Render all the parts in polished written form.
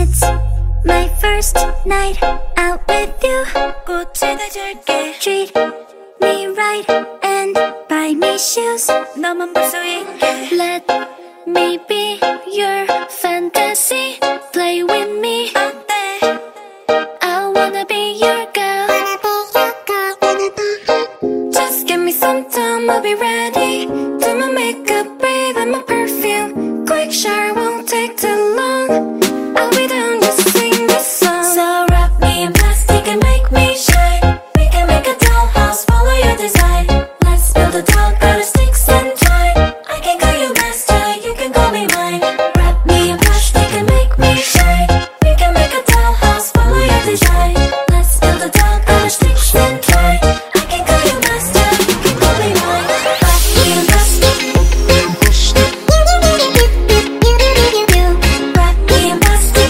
It's my first night out with you. 꽃을 줄게. Treat me right and buy me shoes. 너만 볼 수 있게. Let me be your fantasy. Play with me. 어때? I wanna be your girl. Just give me some time, I'll be ready. Do my makeup, bathe in my perfume. Quick shower won't take too long. I'll be down to sing this song. So wrap me in plastic and make me shine. We can make a dollhouse, follow your design. Let's build a doll out of sticks and twine. I can call you master, you can call me mine. Wrap me in plastic and make me shine. We can make a dollhouse, follow your design. Let's build a doll out of sticks and twine. I can call you master, you can call me mine. Wrap me in plastic. Wrap me in plastic.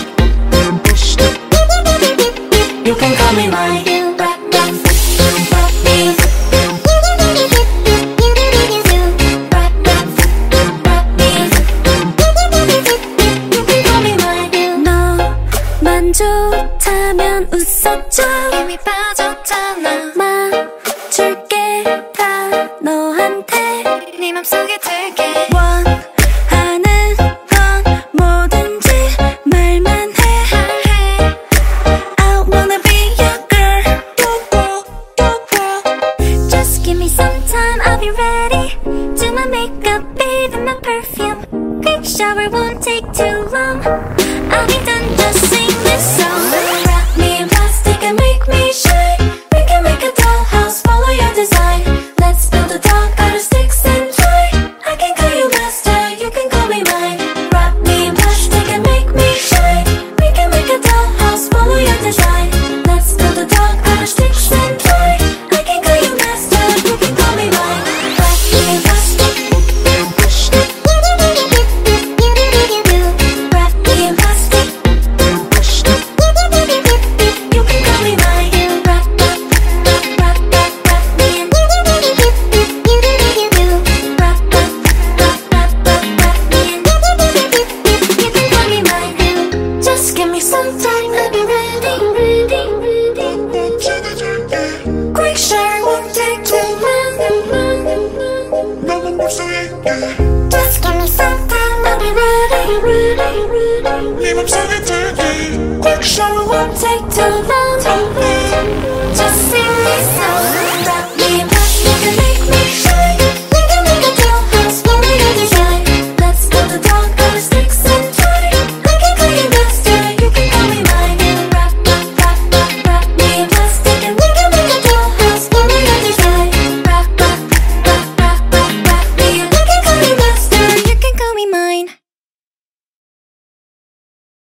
You can call me mine. Wrap me. Wrap me. You can call me mine. 너만 좋다면 웃어줘. 이미 빠졌잖아. 맞출게 다 너한테. 네 맘속에 들게. 원하는 건 뭐든지 말만 해. I wanna be your girl. Just give me some time, I'll be ready. Do my makeup, bathe in my perfume. Quick shower won't take too long. I'll be done, just sing this song. Wrap me in plastic and make me shine. We can make a dollhouse, follow your design. Let's build a doll out of sticks and twine. I can call you master, you can call me mine. Wrap me in plastic and make me shine. We can make a dollhouse, follow your design. Let's build a doll out of sticks and twine. I can call you master, you can call me mine. Wrap me in plastic. Wrap me in plastic. You can call me mine. Wrap me in. Wrap me in. You can call me mine. Just give me some time, I'll be ready. Quick shower won't take too long. Just give me some time, I'll be ready. 네 맘속에 들게. Quick shower won't take too long.